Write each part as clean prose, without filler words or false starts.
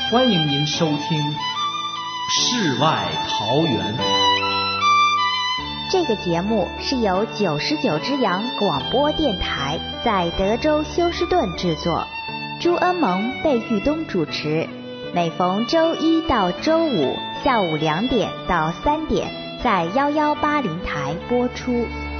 欢迎您收听《世外桃源》。 这个节目是由99之阳广播电台在德州休斯顿制作，朱恩萌、贝玉东主持，每逢周一到周五下午2点到3点在1180台播出。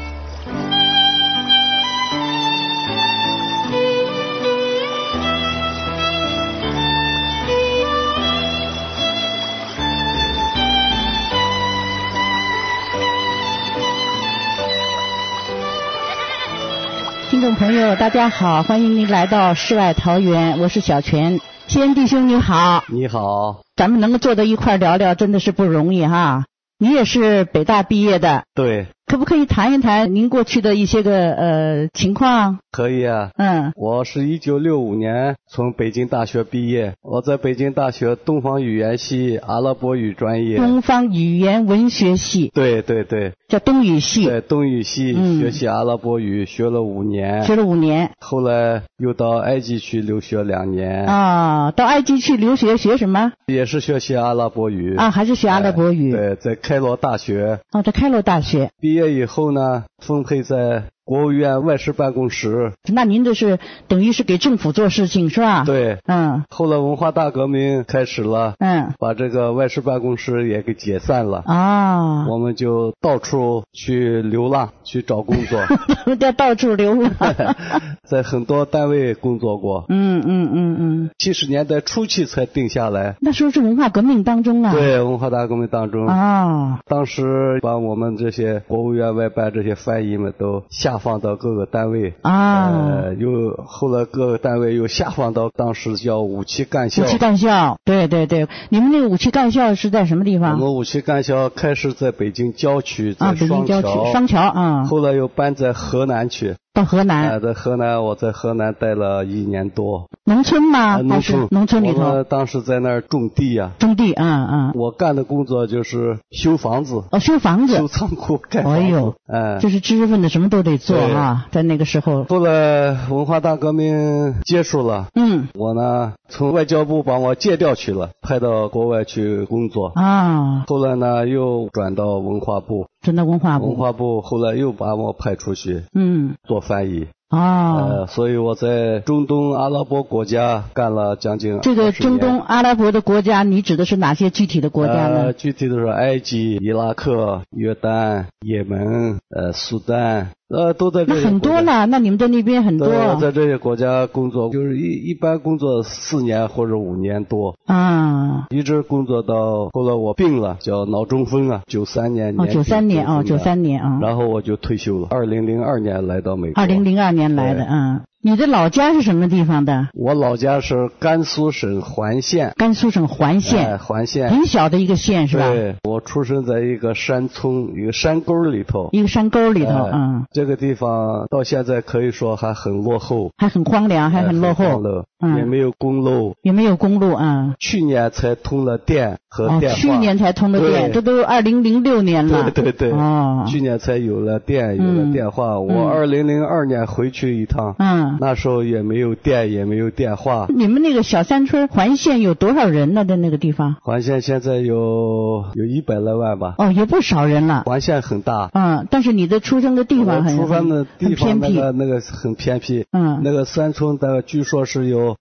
听众朋友大家好，欢迎您来到世外桃源，我是小泉。先弟兄你好。 你好。 咱们能够坐在一块聊聊真的是不容易哈。你也是北大毕业的。 对。 可不可以谈一谈您过去的一些个情况？ 可以啊。我是1965年从北京大学毕业，我在北京大学东方语言系阿拉伯语专业。 东方语言文学系。 对对对。 叫东语系。 对，东语系学习阿拉伯语，学了5年。 学了5年。 后来又到埃及去留学2年。 啊，到埃及去留学，学什么？ 也是学习阿拉伯语。 啊，还是学阿拉伯语。 对，在开罗大学。 哦，在开罗大学。 毕业以后呢，分配在国务院外事办公室。 那您这是等于是给政府做事情是吧？ 对。后来文化大革命开始了。把这个外事办公室也给解散了。 啊。 我们就到处去流浪，去找工作。 到处流浪。 在很多单位工作过。70年代初期才定下来。 那时候是文化革命当中啊。 对，文化大革命当中。 啊。 当时把我们这些国务院外办这些翻译们都下放到各个单位。 啊。 后来各个单位又下放到当时叫武器干校。 武器干校，对对对。你们那个武器干校是在什么地方？ 我们武器干校开始在北京郊区，在双桥。 双桥啊。 后来又搬在河南去。 到河南。 在河南，我在河南待了1年多。 农村吗？农村里头。 我们当时在那儿种地呀。 种地， 我干的工作就是修房子。 修房子。 修仓库，盖房子。 哎呦，这是知识分子什么都得做啊，在那个时候。 后来文化大革命结束了。我呢，从外交部把我借调去了，派到国外去工作。 啊。 后来呢，又转到文化部。 转到文化部。 文化部后来又把我派出去。做翻译。所以我在中东阿拉伯国家干了将近20年。 这个中东阿拉伯的国家，你指的是哪些具体的国家呢？ 具体的是埃及、伊拉克、约旦、也门、苏丹。都在这些。 那很多了，那你们在那边很多。 我在这些国家工作，就是一般工作4年或者5年多。一直工作到后来我病了，叫脑中风啊，93年。 93年。 然后我就退休了。2002年来到美国。 2002年来的。你的老家是什么地方的？ 我老家是甘肃省环县。 甘肃省环县。 环县。 很小的一个县是吧？ 对，我出生在一个山村，一个山沟里头。 一个山沟里头。 这个地方到现在可以说还很落后。 还很荒凉，还很落后。 也没有公路。去年才通了电和电话。 去年才通了电，这都2006年了。 对。去年才有了电，有了电话。我2002年回去一趟。那时候也没有电，也没有电话。 你们那个小山村环县有多少人呢？在那个地方？ 环县现在有100来万吧。 也不少人了。 环县很大。 但是你的出生的地方很偏僻。那个很偏僻。那个山村大概据说是有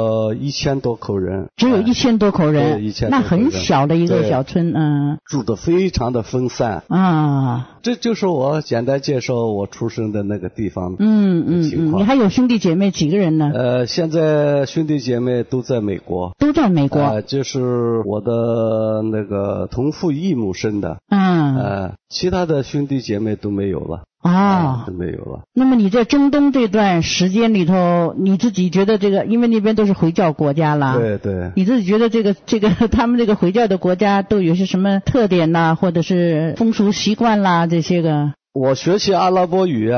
1000多口人。 只有1000多口人。那很小的一个小村。 住得非常的分散。这就是我简单介绍我出生的那个地方。情况。 你还有兄弟姐妹几个人呢？ 现在兄弟姐妹都在美国。 都在美国。 就是我的那个同父异母生的。其他的兄弟姐妹都没有了。都没有了。 那么你在中东这段时间里头，你自己觉得这个，因为那边都是回教国家啦。 对。 你自己觉得这个他们这个回教的国家都有些什么特点呐，或者是风俗习惯啦这些个？ 我学习阿拉伯语啊，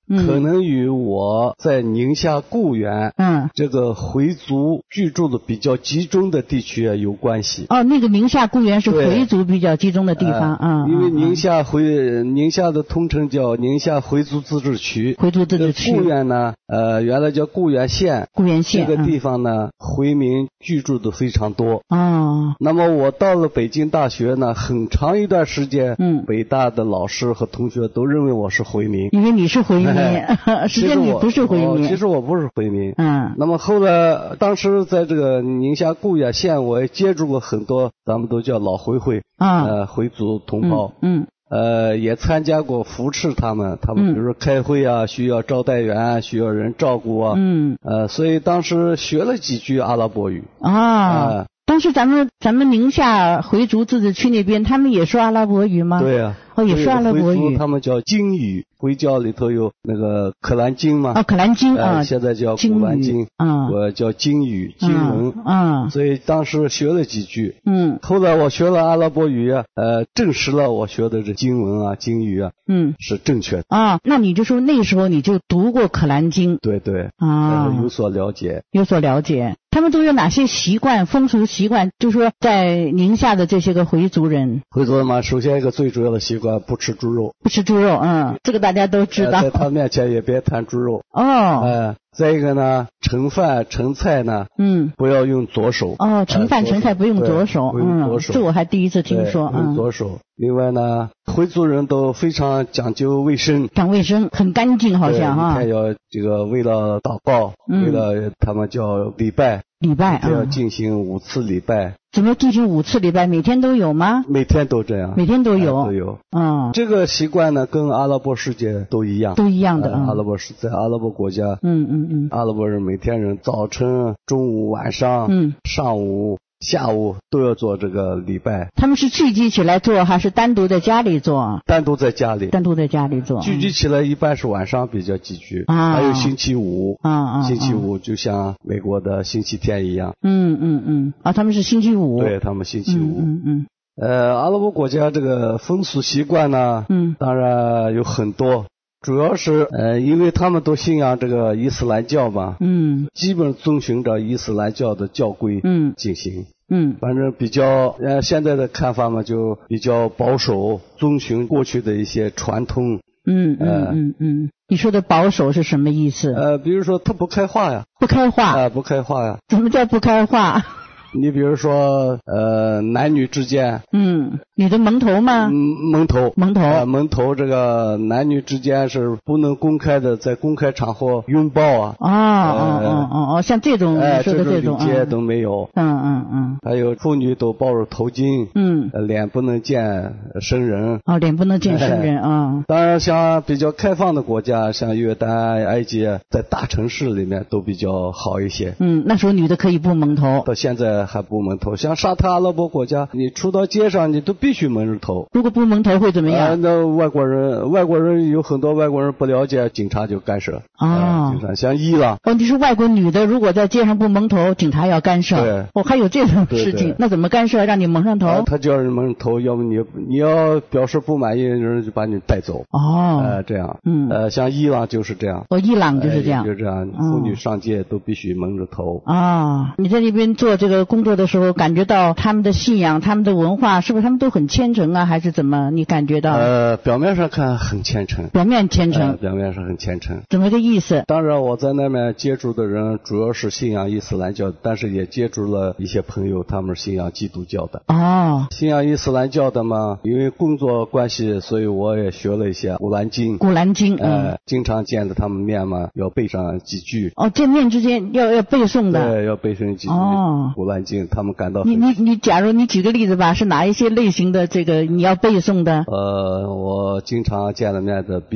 可能与我在宁夏固原这个回族居住的比较集中的地区有关系。 哦，那个宁夏固原是回族比较集中的地方因为宁夏的通称叫宁夏回族自治区。 回族自治区。 固原呢，原来叫固原县。 固原县这个地方呢，回民居住的非常多。那么我到了北京大学呢，很长一段时间，北大的老师和同学都认为我是回民。 因为你是回民，实际上你不是回民。 其实我不是回民。那么后来，当时在这个宁夏固原县，我也接触过很多，咱们都叫老回回族同胞。也参加过扶持他们比如说开会啊，需要招待员，需要人照顾啊。所以当时学了几句阿拉伯语。当时咱们宁夏回族自治区那边，他们也说阿拉伯语吗？对啊。也说阿拉伯语。他们叫经语，回教里头有那个可兰经嘛。可兰经现在叫古兰经。我叫经语，经文。所以当时学了几句。后来我学了阿拉伯语证实了我学的这经文啊、经语啊，是正确的。那你就说那时候你就读过可兰经。对。有所了解。他们都有哪些习惯、风俗习惯？就说在宁夏的这些个回族人嘛，首先一个最主要的习惯，不吃猪肉。这个大家都知道。在他面前也别谈猪肉。再一个呢，盛饭盛菜呢，不要用左手。盛饭盛菜不用左手。这我还第一次听说。用左手。另外呢，回族人都非常讲究卫生。讲卫生，很干净，好像他要这个为了祷告，为了他们叫礼拜，要进行5次礼拜。怎么进行5次礼拜？每天都有吗？每天都这样。每天都有。这个习惯呢，跟阿拉伯世界都一样。的。阿拉伯在阿拉伯国家，阿拉伯人每天人早晨、中午、晚上、上午、下午都要做这个礼拜。他们是聚集起来做，还是单独在家里做？单独在家里做。聚集起来一般是晚上比较集聚。还有星期五。星期五就像美国的星期天一样。他们是星期五。对，他们星期五。阿拉伯国家这个风俗习惯呢，当然有很多。主要是因为他们都信仰这个伊斯兰教嘛，基本遵循着伊斯兰教的教规进行。反正比较现在的看法嘛，就比较保守，遵循过去的一些传统。你说的保守是什么意思？比如说他不开化呀。不开化呀。怎么叫不开化？你比如说男女之间。你的蒙头吗？蒙头这个男女之间是不能公开的，在公开场合拥抱啊。像这种说的这种礼节都没有。还有妇女都抱着头巾。脸不能见生人。脸不能见生人啊。当然像比较开放的国家，像约旦、埃及，在大城市里面都比较好一些。那时候女的可以不蒙头。到现在还不蒙头。像沙特阿拉伯国家，你出到街上你都必须蒙着头。如果不蒙头会怎么样？那外国人有很多外国人不了解，警察就干涉。警察像伊朗。你是外国女的，如果在街上不蒙头，警察要干涉。对。还有这种事情。那怎么干涉？让你蒙上头？他叫人蒙头，要么你要表示不满意，人就把你带走。这样。像伊朗就是这样。伊朗就是这样。就这样，妇女上街都必须蒙着头。你在那边做这个工作的时候，感觉到他们的信仰、他们的文化，是不是他们都很虔诚啊？还是怎么？你感觉到？表面上看很虔诚。表面上很虔诚。怎么个意思？当然，我在那边接触的人主要是信仰伊斯兰教，但是也接触了一些朋友，他们是信仰基督教的。信仰伊斯兰教的嘛，因为工作关系，所以我也学了一些古兰经。经常见着他们面嘛，要背上几句。见面之间要背诵的。对，要背诵几句古兰经，他们感到你假如你举个例子吧，是哪一些类型的这个你要背诵的？我经常见了面的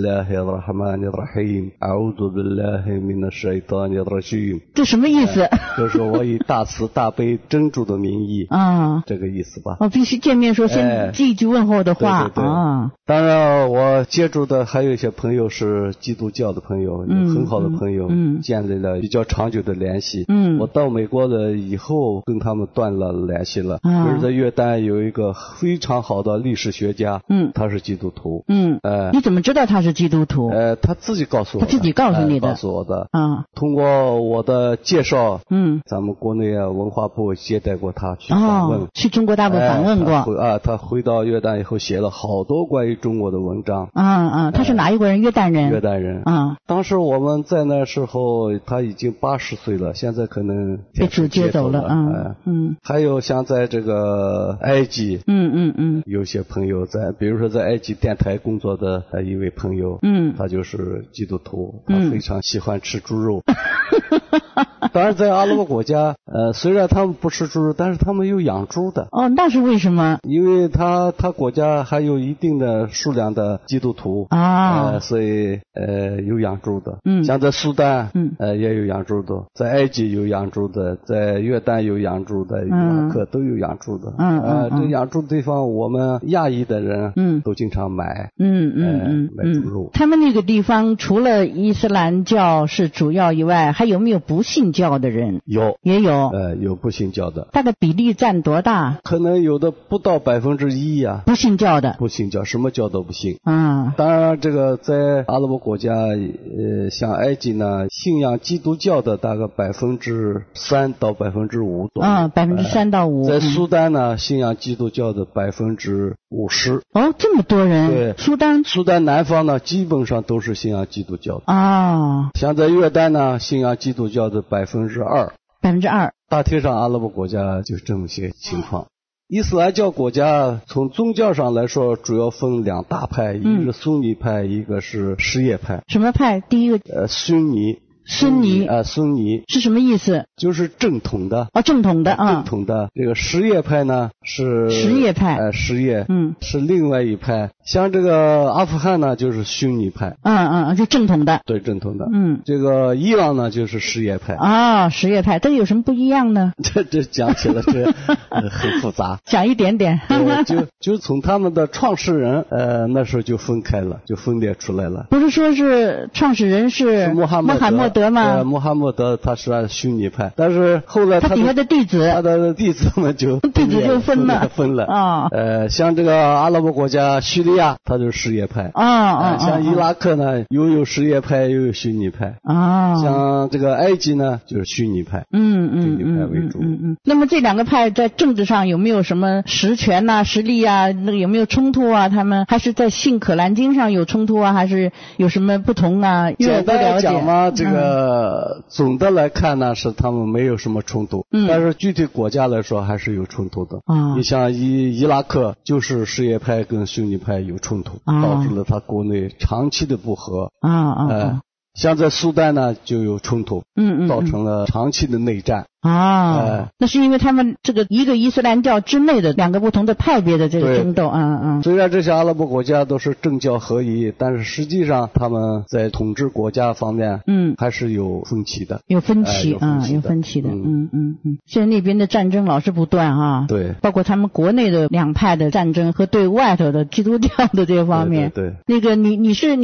Bismillahirrahmanirrahim A'udhu billahi minash shaitanir rajim。这什么意思？就是我以大慈大悲真主的名义。这个意思吧。必须见面说先记一句问候的话。对。当然我接触的还有一些朋友是基督教的朋友，很好的朋友，建立了比较长久的联系。我到美国了以后后跟他们断了联系了。就是在约旦有一个非常好的历史学家，他是基督徒。 你怎么知道他是基督徒？ 他自己告诉我的。 他自己告诉你的。 告诉我的。通过我的介绍，咱们国内文化部接待过他去访问。 去中国大陆访问过。 他回到约旦以后写了好多关于中国的文章。 他是哪一国人？约旦人。 约旦人。当时我们在那时候他已经80岁了，现在可能被主接走了。 还有像在这个埃及，有些朋友在，比如说在埃及电台工作的一位朋友，他就是基督徒，他非常喜欢吃猪肉。当然在阿拉伯国家，虽然他们不吃猪肉，但是他们有养猪的。 那是为什么？ 因为他国家还有一定的数量的基督徒所以有养猪的。像在苏丹，也有养猪的，在埃及有养猪的，在约旦有养猪的，伊拉克都有养猪的。这养猪的地方，我们亚裔的人都经常买猪肉。 他们那个地方除了伊斯兰教是主要以外，还有没有不信教的人？也有。有不信教的。大概比例占多大？ 可能有的不到1%呀。 不信教的。 不信教，什么教都不信。当然这个在阿拉伯国家，像埃及呢，信仰基督教的大概3%到5%左右。 3%到5%。 在苏丹呢，信仰基督教的50%。 这么多人。 对。苏丹南方呢，基本上都是信仰基督教的。像在约旦呢，信仰基督教的2%。 2%。 大体上阿拉伯国家就这么些情况。伊斯兰教国家从宗教上来说，主要分2大派，一个是苏尼派，一个是什叶派。 什么派？第一个逊尼。 孙尼孙尼是什么意思？ 就是正统的。 正统的正统的。这个什叶派呢是什叶派。 什叶是另外一派。像这个阿富汗呢就是逊尼派。 就正统的。 对，正统的。这个伊朗呢就是什叶派。 什叶派，这有什么不一样呢？ 这讲起来这很复杂。 讲一点点。 就从他们的创始人那时候就分开了，就分裂出来了。 不是说是创始人是穆罕默德吗？ 穆罕默德他是按逊尼派，但是后来他底下的弟子， 他的弟子们就分了。像这个阿拉伯国家叙利亚，他就是什叶派。像伊拉克呢，又有什叶派，又有逊尼派。像这个埃及呢，就是逊尼派。逊尼派为主。 那么这2个派在政治上有没有什么实权啊、实力啊？那个有没有冲突啊？他们还是在信可兰经上有冲突啊？还是有什么不同啊？ 简单来讲嘛，这个总的来看呢，是他们没有什么冲突。但是具体国家来说还是有冲突的。你像伊拉克就是什叶派跟逊尼派有冲突，导致了他国内长期的不和。像在苏丹呢就有冲突，造成了长期的内战。 那是因为他们这个一个伊斯兰教之内的2个不同的派别的这个争斗。 虽然这些阿拉伯国家都是政教合一，但是实际上他们在统治国家方面还是有分歧的。 有分歧的。现在那边的战争老是不断对， 包括他们国内的2派的战争和对外头的基督教的这方面。 对。 那个你是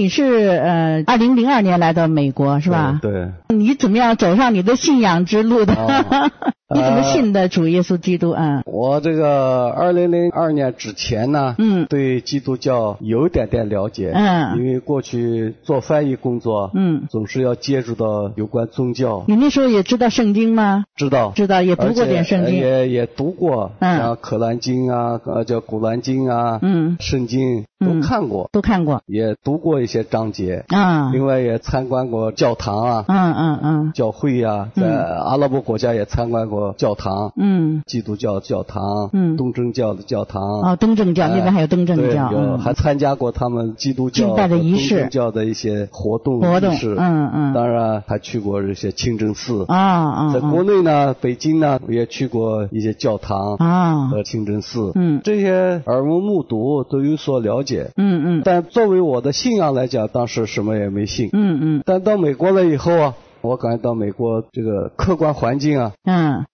2002年来到美国是吧？ 对。 你怎么样走上你的信仰之路的？你怎么信的主耶稣基督啊？ 我这个2002年之前呢，对基督教有点了解，因为过去做翻译工作，总是要接触到有关宗教。 你那时候也知道圣经吗？ 知道， 也读过点圣经， 也读过，像可兰经啊，叫古兰经啊，圣经都看过，也读过一些章节另外也参观过教堂啊，教会啊，在阿拉伯国家也参观过教堂，基督教教堂，东正教的教堂。 东正教那边还有东正教， 还参加过他们基督教敬拜的仪式， 东正教的一些活动仪式。当然还去过这些清真寺。在国内呢，北京呢也去过一些教堂和清真寺。这些耳闻目睹都有所了解。但作为我的信仰来讲，当时什么也没信。但到美国了以后我感觉到美国这个客观环境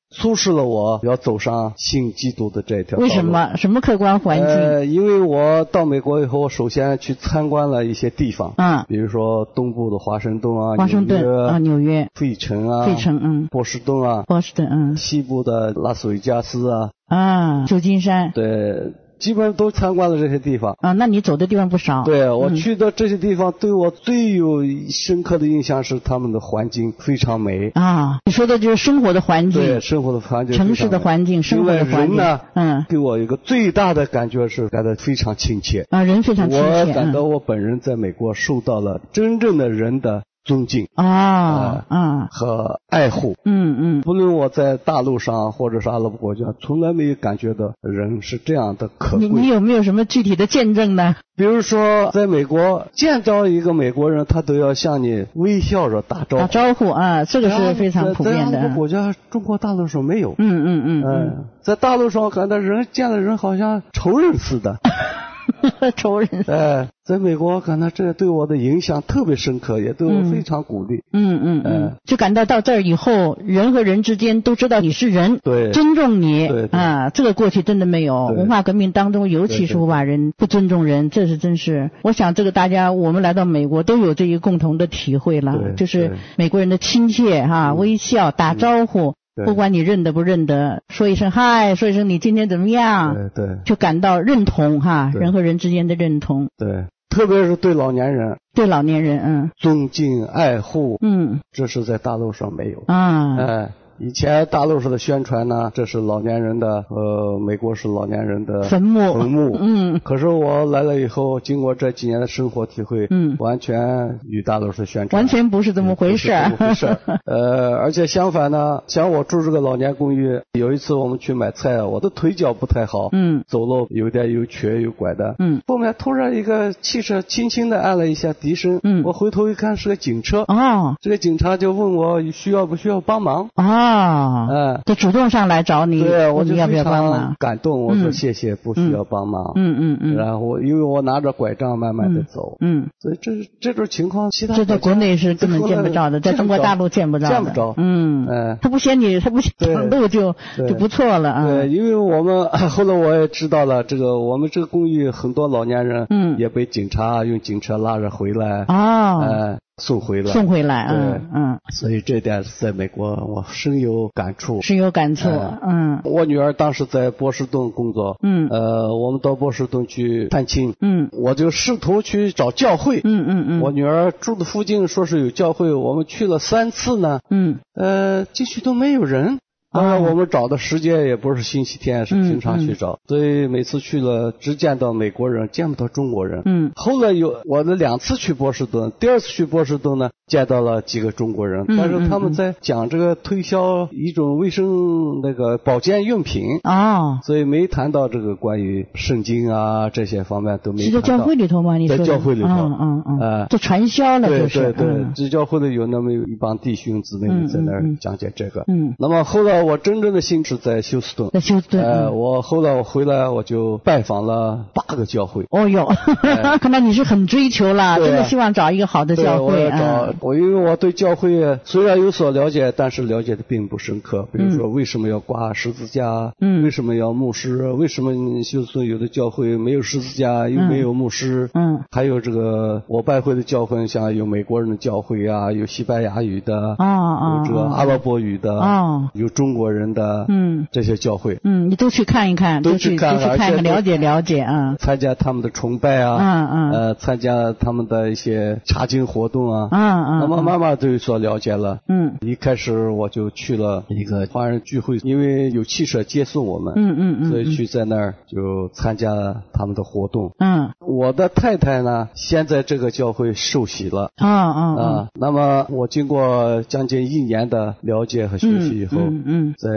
促使了我要走上信基督的这条道路。 为什么？什么客观环境？ 因为我到美国以后，我首先去参观了一些地方，比如说东部的华盛顿啊， 纽约， 费城，波士顿啊，西部的拉斯维加斯啊， 旧金山， 对。基本上都参观了这些地方啊，那你走的地方不少。 对，我去的这些地方，对我最有深刻的印象是他们的环境非常美啊。你说的就是生活的环境， 对，生活的环境， 城市的环境，生活的环境。 人呢，给我一个最大的感觉是感到非常亲切啊，人非常亲切。 我感到我本人在美国受到了真正的人的尊敬和爱护。不论我在大陆上或者是阿拉伯国家，从来没有感觉到人是这样的可贵。 你有没有什么具体的见证呢？ 比如说在美国见到一个美国人，他都要向你微笑着打招呼啊，这个是非常普遍的。 在阿拉伯国家，中国大陆上没有。在大陆上感到人见了人好像仇人似的。 仇人。 在美国感到这对我的影响特别深刻，也对我非常鼓励。 就感到到这儿以后，人和人之间都知道你是人， 对， 尊重你。 对这个过去真的没有。文化革命当中，尤其是不把人不尊重人，这是真是。我想这个大家我们来到美国都有这一个共同的体会了，就是美国人的亲切微笑打招呼。不管你认得不认得，说一声嗨，说一声你今天怎么样， 对， 就感到认同人和人之间的认同。 对，特别是对老年人，尊敬爱护，这是在大陆上没有以前大陆上的宣传呢，这是老年人的美国是老年人的坟墓。 可是我来了以后，经过这几年的生活体会，完全与大陆上宣传完全不是这么回事。 而且相反呢，像我住这个老年公寓，有一次我们去买菜，我的腿脚不太好，走路有点有瘸有拐的，后面突然一个汽车轻轻的按了一下笛声，我回头一看是个警车，这个警察就问我需要不需要帮忙就主动上来找你， 对，我就要不要帮忙？感动，我说谢谢，不需要帮忙。然后因为我拿着拐杖慢慢的走，所以这种情况，其他这在国内是根本见不着的，在中国大陆见不着。他不嫌你，他不挡路就不错了啊。 对，因为我们后来我也知道了，我们这个公寓很多老年人，也被警察用警车拉着回来送回来，所以这点在美国我深有感触。我女儿当时在波士顿工作，我们到波士顿去探亲，我就试图去找教会，我女儿住的附近说是有教会，我们去了3次呢，进去都没有人。当然我们找的时间也不是星期天，是平常去找，所以每次去了只见到美国人，见不到中国人。后来我的2次去波士顿，第2次去波士顿呢，见到了几个中国人，但是他们在讲这个推销一种卫生保健用品所以没谈到这个关于圣经啊这些方面都没谈到。 是在教会里头吗？你说在教会里头这传销了就是。 对，这教会里有那么一帮弟兄姊妹在那儿讲解这个。那么后来我真正的心是在休斯顿。我后来我回来我就拜访了8个教会。 看来你是很追求了，真的希望找一个好的教会。 因为我对教会虽然有所了解，但是了解的并不深刻。比如说为什么要挂十字架，为什么要牧师，为什么休斯顿有的教会没有十字架又没有牧师，还有我拜会的教会，像有美国人的教会啊，有西班牙语的，有这个阿拉伯语的，有中国人的，这些教会， 你都去看一看， 都去看看，了解啊， 参加他们的崇拜啊，参加他们的一些查经活动啊，那么慢慢都有所了解了。一开始我就去了一个华人聚会，因为有汽车接送我们，所以去在那儿就参加他们的活动。我的太太呢，先在这个教会受洗了。那么我经过将近1年的了解和学习以后，在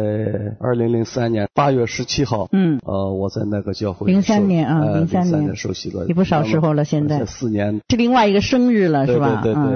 2003年8月17号，我在那个教会 03年受洗了， 也不少时候了，现在 4年， 是另外一个生日了，是吧？ 对， 每个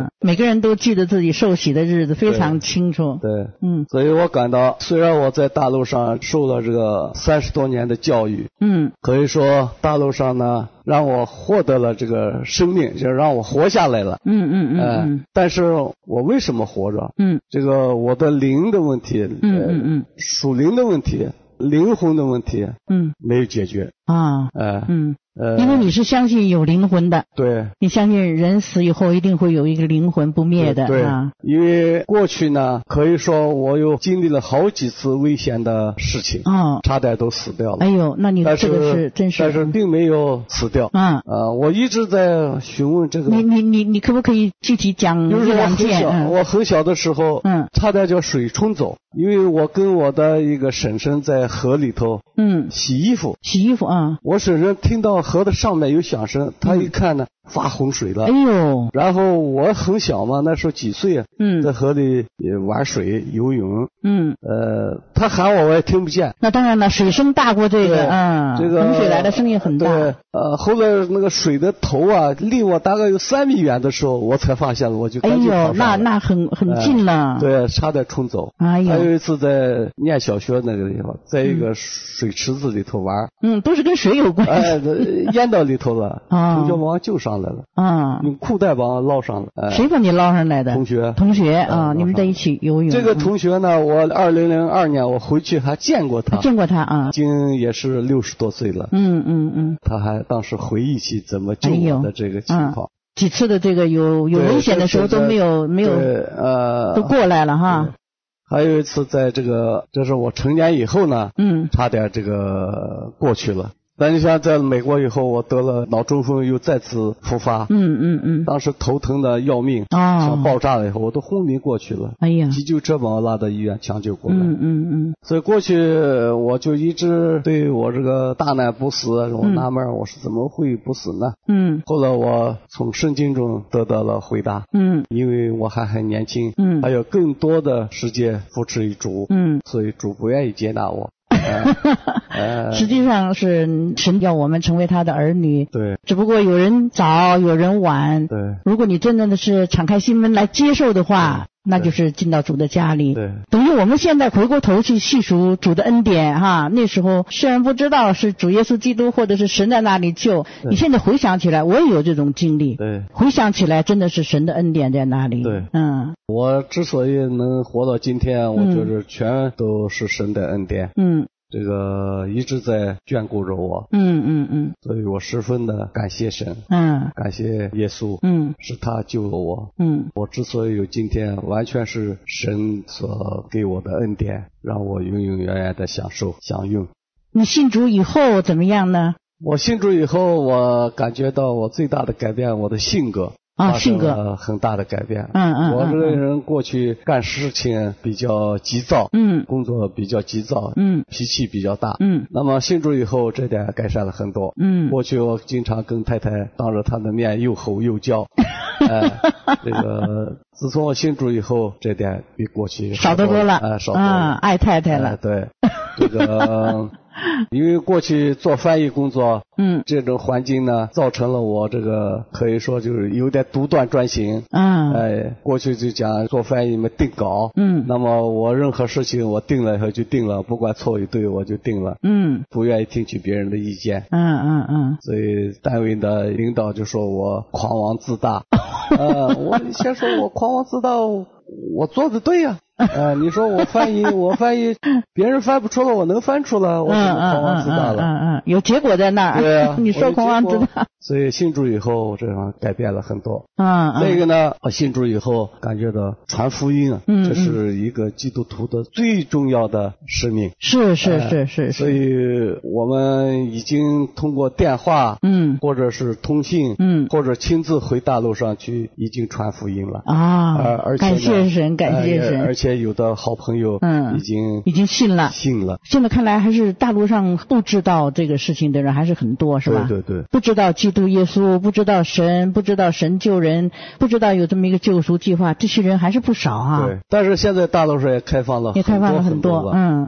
个人都记得自己受洗的日子非常清楚。 对，所以我感到，虽然我在大陆上受了这个30多年的教育，可以说大陆上呢让我获得了这个生命，就让我活下来了。但是我为什么活着？这个我的灵的问题，属灵的问题，灵魂的问题，没有解决啊。因为你是相信有灵魂的， 对， 你相信人死以后一定会有一个灵魂不灭的， 对啊。 因为过去呢，可以说我又经历了好几次危险的事情，差点都死掉了。 哎呦，那你这个是真是， 但是并没有死掉。我一直在询问这个。 你可不可以具体讲一两件？ 我很小的时候，差点叫水冲走，因为我跟我的一个婶婶在河里头，洗衣服啊。我婶婶听到河的上面有响声，她一看呢，发洪水了。 哎呦！ 然后我很小嘛，那时候几岁啊？在河里玩水游泳。她喊我也听不见。 那当然了，水声大过这个， 这个洪水来的声音很大。 对，后来那个水的头啊，离我大概有3米远的时候，我才发现了，我就赶紧跑上来。 哎呦，那很近了。 对，差点冲走。 哎呦！ 还有一次在念小学那个地方，在一个水池子里头玩。 都是跟水有关系。 淹到里头了，同学把我救上来了，用裤带把我捞上来。 谁把你捞上来的？同学啊，你们在一起游泳。 这个同学呢，我2002年我回去还见过他啊，已经也是60多岁了。他还当时回忆起怎么救我的这个情况。 几次的这个有危险的时候都没有都过来了哈。 还有一次在这是我成年以后呢，差点这个过去了。但你像在美国以后，我得了脑中风又再次复发。当时头疼的要命，像爆炸了以后，我都昏迷过去了。哎呀！急救车把我拉到医院抢救过来。所以过去我就一直对我这个大难不死，我纳闷我是怎么会不死呢？后来我从圣经中得到了回答。因为我还很年轻，还有更多的时间服侍于主。所以主不愿意接纳我。 实际上是神要我们成为他的儿女， 对， 只不过有人早有人晚， 对。 如果你真的是敞开心门来接受的话，那就是进到主的家里。 对， 等于我们现在回过头去细数主的恩典哈，那时候虽然不知道是主耶稣基督或者是神在那里救，你现在回想起来，我也有这种经历。 对， 回想起来真的是神的恩典在那里。 对，我之所以能活到今天，我觉得全都是神的恩典。这个一直在眷顾着我。所以我十分的感谢神。感谢耶稣。是他救了我。我之所以有今天，完全是神所给我的恩典，让我永永远远的享受享用。 你信主以后怎么样呢？ 我信主以后，我感觉到我最大的改变，我的性格。 性格很大的改变。我这个人过去干事情比较急躁，工作比较急躁，脾气比较大，那么信主以后这点改善了很多。过去我经常跟太太当着她的面又吼又叫，这个自从我信主以后，这点比过去少得多了， 少多了， 爱太太了。 对，这个。因为过去做翻译工作，这种环境呢，造成了我这个可以说就是有点独断专行。过去就讲做翻译嘛，定稿。那么我任何事情我定了以后就定了，不管错与对我就定了。不愿意听取别人的意见。所以单位的领导就说我狂妄自大。我先说我狂妄自大，我做的对呀。你说我翻译，别人翻不出来，我能翻出来，我怎么狂妄自大了？ 有结果在那儿。 对啊， 你说狂妄自大。 所以信主以后，这样改变了很多。再一个呢，我信主以后感觉到传福音啊，这是一个基督徒的最重要的使命。 是。 所以我们已经通过电话，或者是通信，或者亲自回大陆上去，已经传福音了。而且感谢神，感谢神。 而且有的好朋友已经信了。 现在看来还是大陆上不知道这个事情的人还是很多，是吧？ 对， 不知道基督耶稣，不知道神，不知道神救人，不知道有这么一个救赎计划，这些人还是不少啊。 对，但是现在大陆上也开放了很多。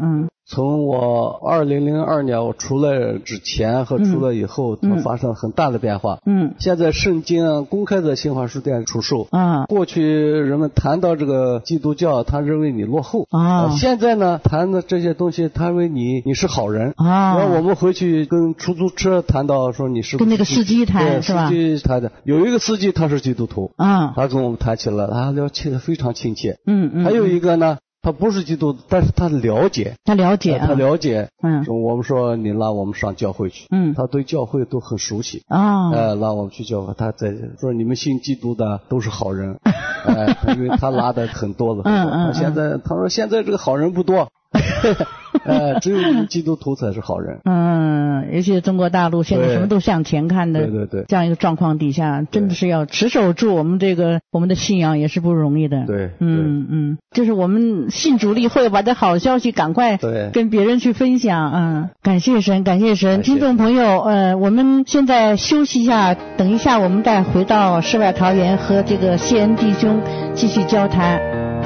从我2002年我出来之前和出来以后，它发生很大的变化。现在圣经公开在新华书店出售。过去人们谈到这个基督教，他认为你落后。现在呢，谈的这些东西，他认为你是好人。然后我们回去跟出租车谈到说你是不是跟那个司机谈是吧？ 司机谈的，有一个司机他是基督徒。他跟我们谈起来，他聊起来非常亲切。还有一个呢，他不是基督徒，但是他了解。他了解。我们说你拉我们上教会去。他对教会都很熟悉。拉我们去教会，他在说你们信基督的都是好人。因为他拉的很多了。他说现在这个好人不多。只有基督徒才是好人。 尤其是中国大陆现在什么都向前看的。 对。 这样一个状况底下，真的是要持守住我们的信仰也是不容易的。 对。 就是我们信主了以后，把这好消息赶快跟别人去分享。感谢神。听众朋友，我们现在休息一下，等一下我们再回到世外桃源和这个谢恩弟兄继续交谈。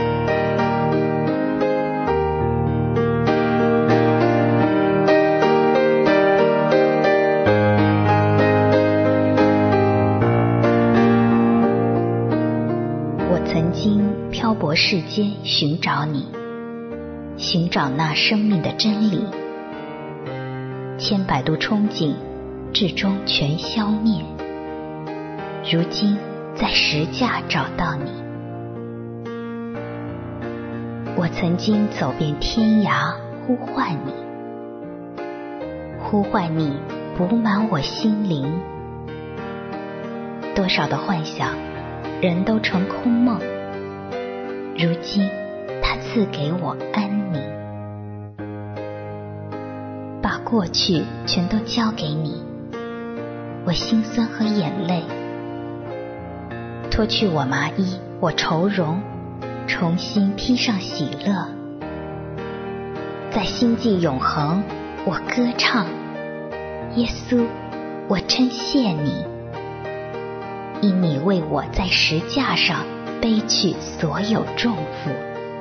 漂泊世间寻找你，寻找那生命的真理，千百度憧憬，至终全消灭。如今在十架找到你。我曾经走遍天涯，呼唤你，呼唤你补满我心灵。多少的幻想，人都成空梦。如今他赐给我安宁，把过去全都交给你，我心酸和眼泪，脱去我麻衣，我愁容，重新披上喜乐。在心际永恒，我歌唱，耶稣，我称谢你，因你为我在十架上背去所有重负。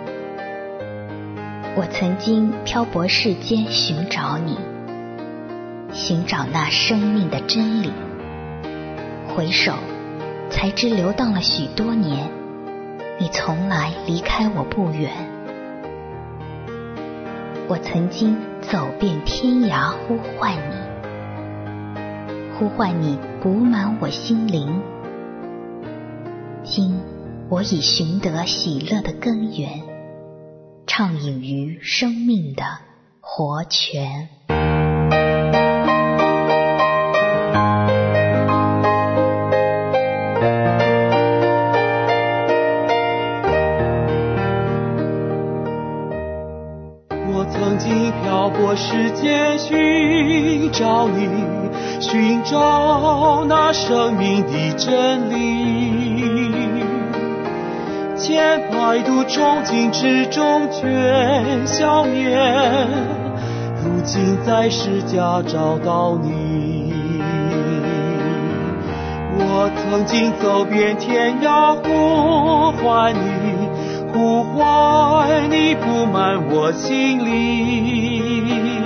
我曾经漂泊世间寻找你，寻找那生命的真理。回首才知流荡了许多年，你从来离开我不远。我曾经走遍天涯，呼唤你补满我心灵。今我已寻得喜乐的根源，畅饮于生命的活泉。 我曾经漂泊世间寻找你，寻找那生命的真理。千百度憧憬之中全消灭，如今在十架找到你。我曾经走遍天涯，呼唤你补满我心里。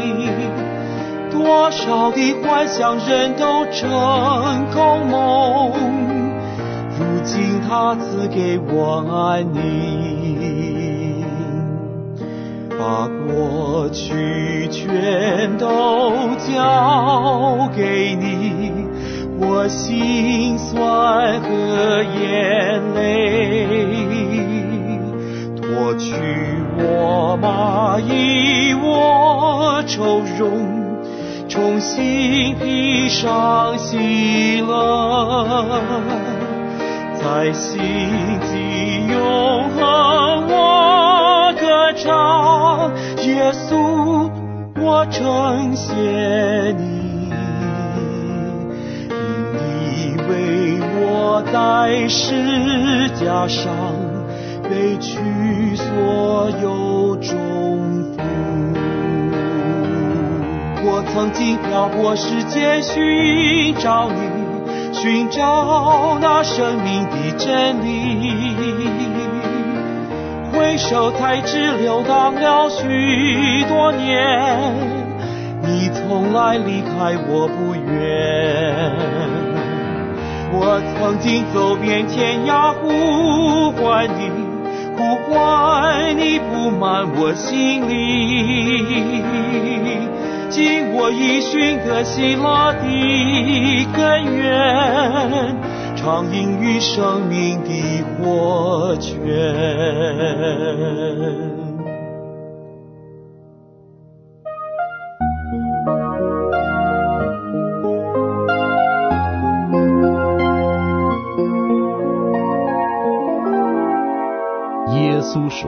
多少的幻想人都成空梦，如今他赐给我安宁，把过去全都交给你，我心酸和眼泪，脱去我麻衣，我愁容，重新披上喜乐。在心际永恒我歌唱，耶稣我称谢你，因你为我在十架上背去所有重负。我曾经漂泊世间寻找你，寻找那生命的真理。回回首才知流荡了许多年，你从来离开我不远。我曾经走遍天涯呼唤你，呼唤你布满我心里，尽我一寻的希腊的根源，畅饮于生命的火泉。 耶稣说，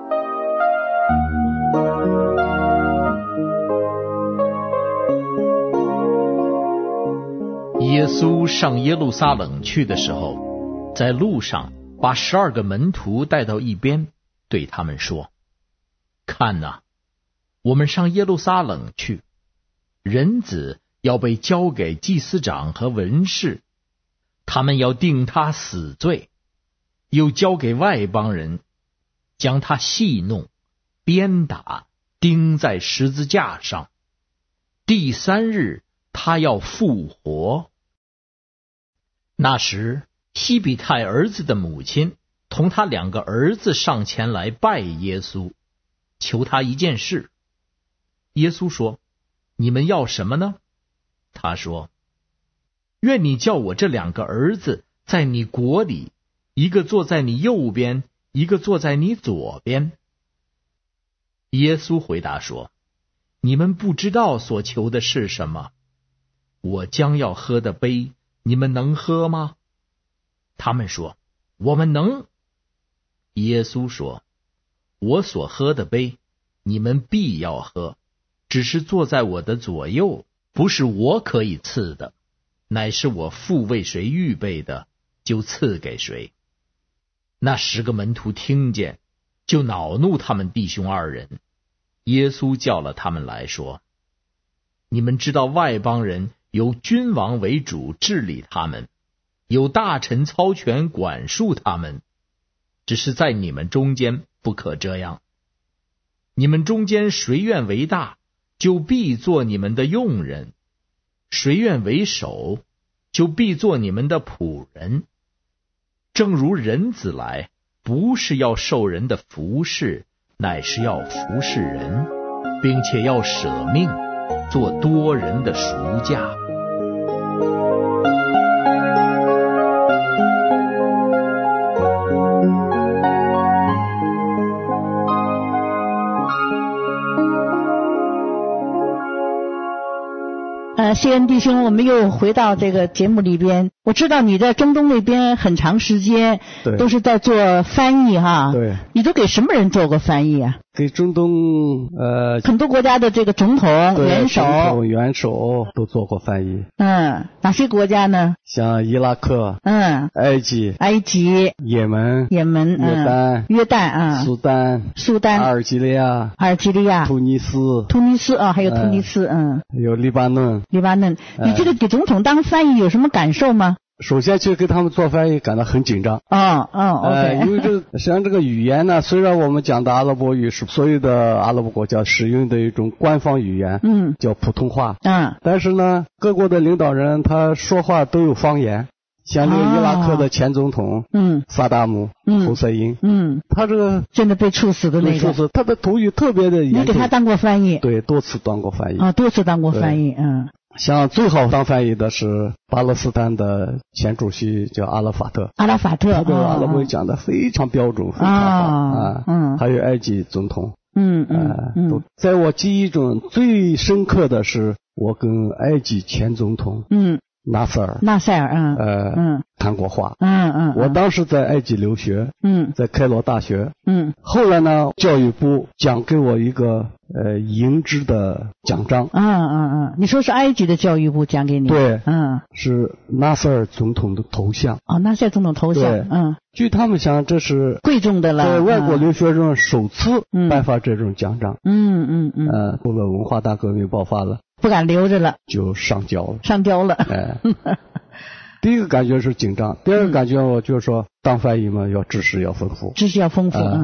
耶稣上耶路撒冷去的时候，在路上把12个门徒带到一边，对他们说，看哪，我们上耶路撒冷去，人子要被交给祭司长和文士，他们要定他死罪，又交给外邦人，将他戏弄、鞭打，钉在十字架上。第3日，他要复活。那时，西比泰儿子的母亲同他2个儿子上前来拜耶稣，求他一件事。耶稣说，你们要什么呢？他说，愿你叫我这2个儿子在你国里，一个坐在你右边，一个坐在你左边。耶稣回答说，你们不知道所求的是什么。我将要喝的杯，你们能喝吗？他们说，我们能。耶稣说，我所喝的杯，你们必要喝，只是坐在我的左右，不是我可以赐的，乃是我父为谁预备的，就赐给谁。那10个门徒听见，就恼怒他们弟兄2人。耶稣叫了他们来说，你们知道外邦人由君王为主治理他们，有大臣操权管束他们，只是在你们中间不可这样。你们中间谁愿为大，就必做你们的用人；谁愿为首，就必做你们的仆人。正如人子来，不是要受人的服侍，乃是要服侍人，并且要舍命，做多人的赎价。 谢恩弟兄，我们又回到这个节目里边。我知道你在中东那边很长时间都是在做翻译哈。 对。 你都给什么人做过翻译啊？ 给中东很多国家的这个总统、元首都做过翻译。 哪些国家呢？ 像伊拉克、埃及、也门、约旦、苏丹、阿尔及利亚、突尼斯还有突尼斯， 有黎巴嫩。 你这个给总统当翻译有什么感受吗？ 首先去给他们做翻译感到很紧张。 OK。 因为实际上这个语言呢，虽然我们讲的阿拉伯语是所有的阿拉伯国家使用的一种官方语言，叫普通话。但是呢，各国的领导人他说话都有方言。像那个伊拉克的前总统，萨达姆、侯赛因，他这个真的被处死的那个， 他的口语特别的严重。 你给他当过翻译？ 对，多次当过翻译。 多次当过翻译， 像最好当翻译的是巴勒斯坦的前主席叫阿拉法特， 他的阿拉伯语讲的非常标准，非常好还有埃及总统，在我记忆中最深刻的是我跟埃及前总统，纳赛尔，谈过话。我当时在埃及留学，在开罗大学。后来呢，教育部奖给我一个银质的奖章。 你说是埃及的教育部奖给你？ 对，是纳赛尔总统的头像。 纳赛尔总统头像。 据他们想，这是贵重的了， 在外国留学生首次颁发这种奖章。后来文化大革命爆发了， 不敢留着了， 就上交了。第一个感觉是紧张，第二个感觉我就是说，当翻译嘛，要知识要丰富。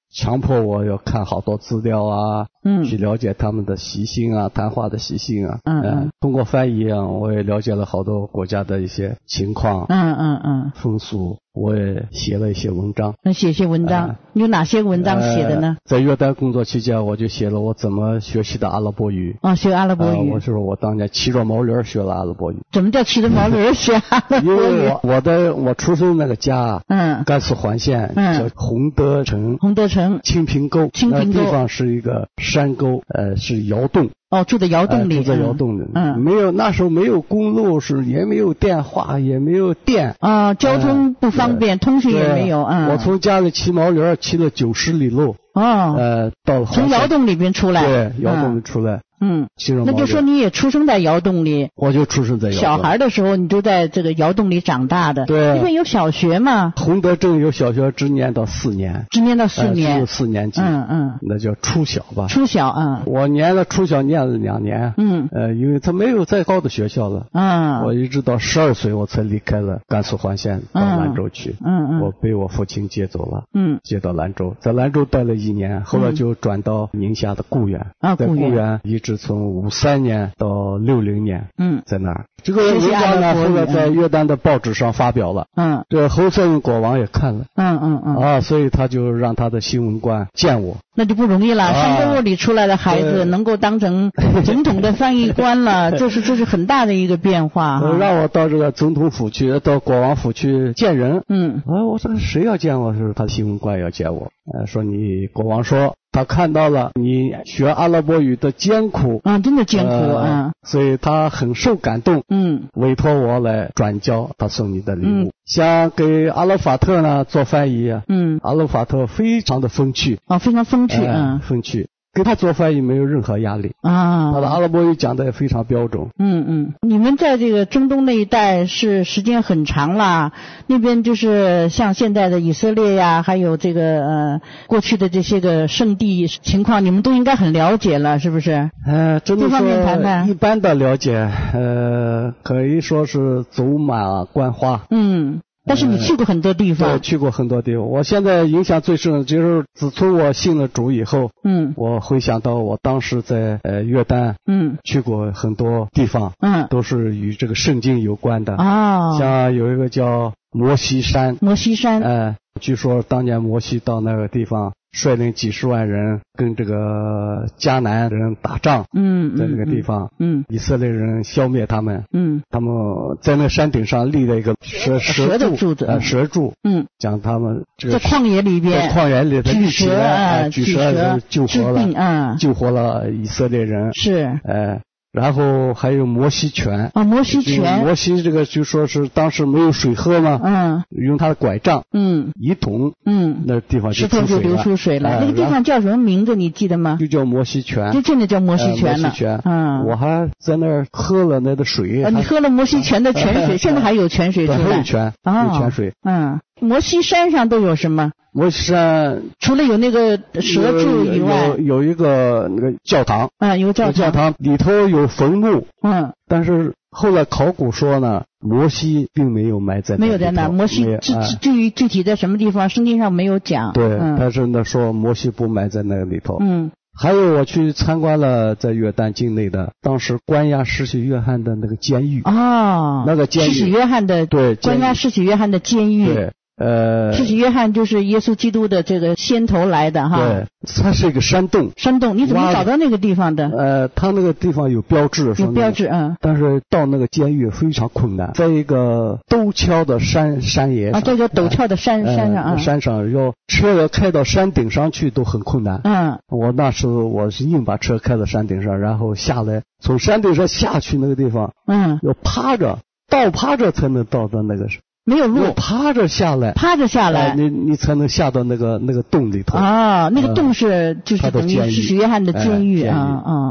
强迫我要看好多资料啊，去了解他们的习性啊，谈话的习性啊，通过翻译啊，我也了解了好多国家的一些情况，风俗，我也写了一些文章。 写些文章，你有哪些文章写的呢？ 在约旦工作期间，我就写了我怎么学习的阿拉伯语。 学阿拉伯语。 我说我当年骑着毛驴学了阿拉伯语。 怎么叫骑着毛驴学阿拉伯语？ 因为我出生那个家，甘肃环县叫洪德城清平沟，那地方是一个山沟，是窑洞。 住在窑洞里。 住在窑洞里。没有，那时候没有公路，也没有电话，也没有电。 交通不方便，通讯也没有。 我从家里骑毛驴骑了90里路。到了从窑洞里边出来。 对，窑洞里出来。 那就说你也出生在窑洞里。 我就出生在窑洞。 小孩的时候你就在这个窑洞里长大的。 对。 那边有小学吗？ 洪德镇有小学，直念到4年。 直念到4年。 只有4年级。那叫初小吧。 初小。 我念了初小念了2年。因为他没有再高的学校了。我一直到12岁我才离开了甘肃环县到兰州去。我被我父亲接走了。接到兰州，在兰州待了1年，后来就转到宁夏的固原。在固原一直从53年到60年。在那儿。这个文章呢，后来在约旦的报纸上发表了。这侯赛因国王也看了。所以他就让他的新闻官见我。 那就不容易了，山沟窝里出来的孩子能够当成总统的翻译官了，这是很大的一个变化。 让我到这个总统府去，到国王府去见人。我说谁要见我？是他的新闻官要见我。说你国王说他看到了你学阿拉伯语的艰苦。 真的艰苦。 所以他很受感动。委托我来转交他送你的礼物。想给阿勒法特呢做翻译。阿勒法特非常的风趣。 非常风趣。 风趣。给他做翻译没有任何压力。他的阿拉伯语讲的也非常标准。 你们在这个中东那一带是时间很长了，那边就是像现在的以色列呀，还有这个过去的这些个圣地情况，你们都应该很了解了，是不是？ 真的说一般的了解，可以说是走马观花。 但是你去过很多地方。 对，去过很多地方。我现在印象最深的就是自从我信了主以后，我回想到我当时在约旦，去过很多地方，都是与这个圣经有关的。像有一个叫摩西山。据说当年摩西到那个地方率领几十万人跟这个迦南人打仗。在那个地方，以色列人消灭他们。他们在那山顶上立了一个蛇柱子。 蛇柱。讲他们这个在旷野里边， 在旷野里的举蛇， 举蛇救活了以色列人。 是。 然后还有摩西泉。 摩西泉。 摩西这个就说是当时没有水喝嘛。用他的拐杖。一捅。那地方石头就流出水了。那个地方叫什么名字你记得吗？ 就叫摩西泉。 就真的叫摩西泉了。 我还在那儿喝了那个水。 你喝了摩西泉的泉水，现在还有泉水出来。 有泉。有泉水。 摩西山上都有什么？ 摩西山除了有那个蛇柱以外， 有一个那个教堂。 有教堂里头有坟墓。但是后来考古说呢，摩西并没有埋在那里头。没有在那， 摩西至于具体在什么地方，圣经上没有讲。 对，但是呢说摩西不埋在那个里头。还有我去参观了在约旦境内的当时关押施洗约翰的那个监狱。那个监狱。施洗约翰的。对。 关押施洗约翰的监狱。 对。 施洗约翰就是耶稣基督的这个先头来的哈。 对，它是一个山洞。 你怎么找到那个地方的？ 它那个地方有标志。 有标志。 但是到那个监狱非常困难，在一个陡峭的山野上。 这叫陡峭的山上。 山上车要开到山顶上去都很困难。我那时候我是硬把车开到山顶上，然后下来，从山顶上下去那个地方。要倒趴着才能到的那个。 没有路， 趴着下来，你才能下到那个洞里头。 那个洞就是等于施洗约翰的监狱。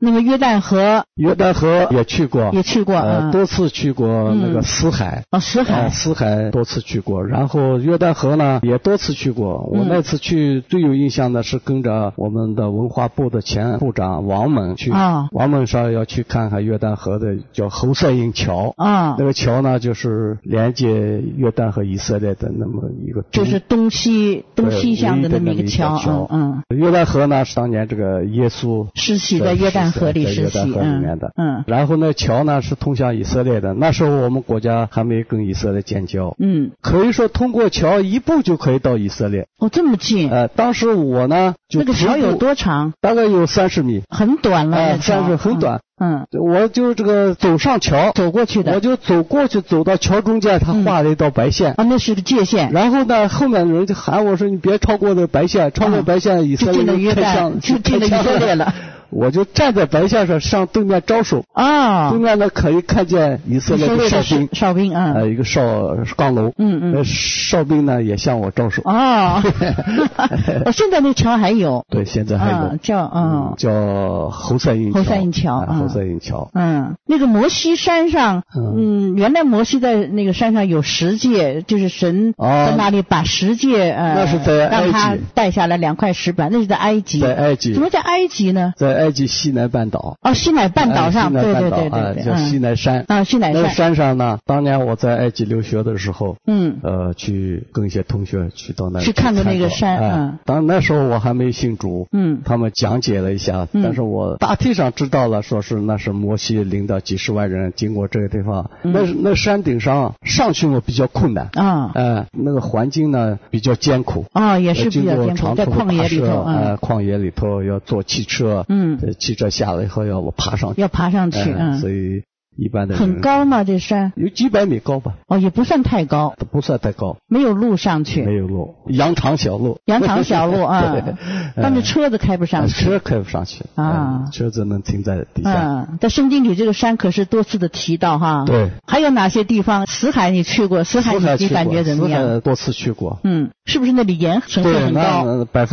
那么约旦河也去过，多次去过那个死海。死海多次去过，然后约旦河呢也多次去过。我那次去最有印象的是跟着我们的文化部的前部长王猛去。王猛说要去看看约旦河的叫侯赛因桥。那个桥呢就是连接约旦和以色列的那么一个， 就是东西向的那么一个桥。 约旦河呢是当年这个耶稣施洗在约旦河里施洗里面的。然后呢桥呢是通向以色列的，那时候我们国家还没跟以色列建交。可以说通过桥一步就可以到以色列。 这么近。 当时我呢就那个桥有多长？ 大概有30米。 很短了。 很短。我就这个走上桥走过去的， 我就走过去，走到桥中间，他画了一道白线。 那是个界限。 然后呢，后面的人就喊我说：“你别超过那白线，超过白线，以色列就进了以色列了。” 我就站在白线上向对面招手。对面呢可以看见以色列的哨兵一个钢楼。哨兵呢也向我招手。 现在那桥还有。 对，现在还有。叫侯赛因桥。侯赛因桥。 那个摩西山上，原来摩西在那个山上有十诫，就是神在那里把十诫那是在埃及让他带下来2块石板，那是在埃及。怎么在埃及呢？ 在埃及西奈半岛。 西奈半岛上。对， 叫西奈山。 西奈山。 那个山上呢，当年我在埃及留学的时候，去跟一些同学去到那里去看过那个山。 当然那时候我还没信主。他们讲解了一下，但是我大体上知道了，说是那是摩西领导几十万人经过这个地方。那山顶上上去我比较困难。那个环境呢比较艰苦。 也是比较艰苦，在旷野里头。 旷野里头要坐汽车。汽车下来以后要爬上去。所以一般的人很高吗？这山有几百米高吧？ 也不算太高。 不算太高。 没有路上去。 没有路，羊肠小路。 但是车子开不上去。 车开不上去。车子能停在地下。 在圣经里这个山可是多次的提到哈。 对。 还有哪些地方？死海你去过？死海你感觉怎么样？ 死海多次去过。 是不是那里盐成分很高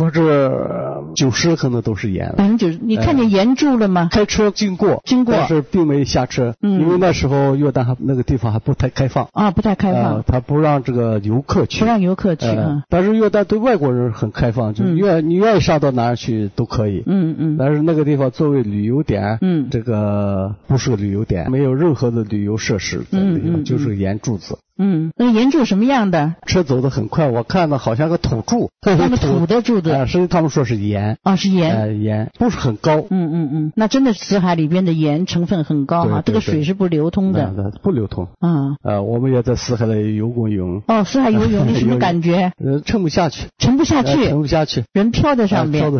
？90%可能都是盐。 90%，你看见盐柱了吗？ 开车经过，但是并没下车。因为那时候约旦那个地方还不太开放。 不太开放。 他不让这个游客去。但是约旦对外国人很开放，就你愿意上到哪儿去都可以。但是那个地方作为旅游点，这个不是个旅游点，没有任何的旅游设施在里头，就是个盐柱子。 那个盐柱什么样的？ 车走得很快，我看到好像个土柱。 那个土的柱子。 实际他们说是盐。 是盐。 盐不是很高。 那真的死海里边的盐成分很高哈，这个水是不流通的。 不流通。我们也在死海里游过泳。 死海游泳你什么感觉？ 沉不下去。 沉不下去。人漂在上面。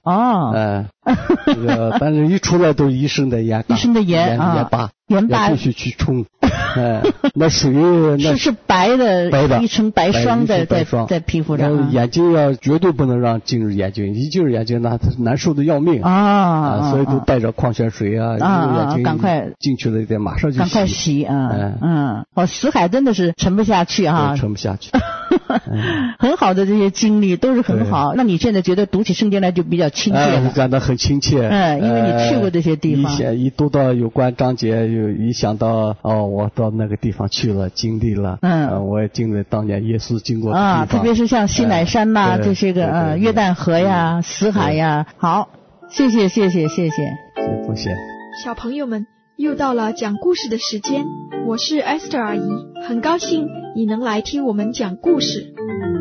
但是一出来都一身的盐。 盐巴必须去冲。那水是白的，一层白霜在皮肤上。 眼睛绝对不能让进入眼睛，一进入眼睛那难受的要命。所以都带着矿泉水赶快进去了一点，马上就赶快洗。死海真的是沉不下去哈。 沉不下去。 很好的这些经历都是很好。那你现在觉得读起圣经来就比较亲切了？ 感到很亲切。 因为你去过这些地方。 一读到有关章节，一想到我到那个地方去了，经历了。我也经历当年耶稣经过的地方。 特别是像西乃山呐，这些个约旦河呀、死海呀。好，谢谢。 不谢。 小朋友们，又到了讲故事的时间，我是 Esther 阿姨，很高兴你能来听我们讲故事。